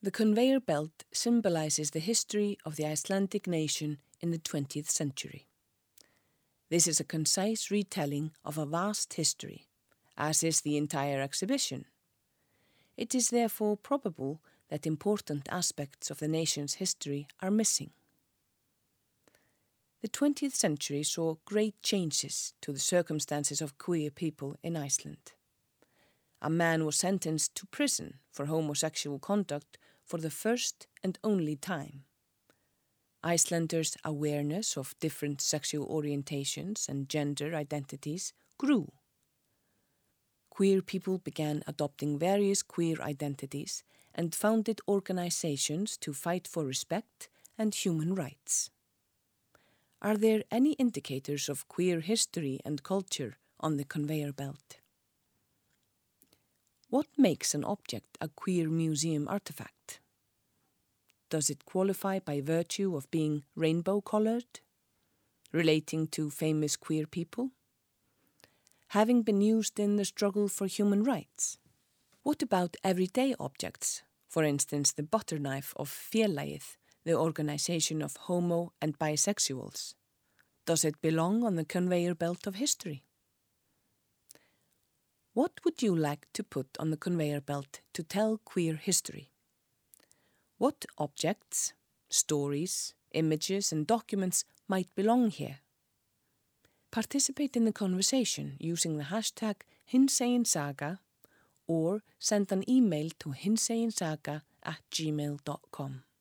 The conveyor belt symbolizes the history of the Icelandic nation in the 20th century. This is a concise retelling of a vast history, as is the entire exhibition. It is therefore probable that important aspects of the nation's history are missing. The 20th century saw great changes to the circumstances of queer people in Iceland. A man was sentenced to prison for homosexual conduct for the first and only time. Icelanders' awareness of different sexual orientations and gender identities grew. Queer people began adopting various queer identities and founded organizations to fight for respect and human rights. Are there any indicators of queer history and culture on the conveyor belt? What makes an object a queer museum artifact? Does it qualify by virtue of being rainbow-colored, relating to famous queer people, having been used in the struggle for human rights? What about everyday objects, for instance the butter knife of Félagið, the organization of homo and bisexuals? Does it belong on the conveyor belt of history? What would you like to put on the conveyor belt to tell queer history? What objects, stories, images and documents might belong here? Participate in the conversation using the hashtag hinseginsaga or send an email to hinseginsaga@gmail.com.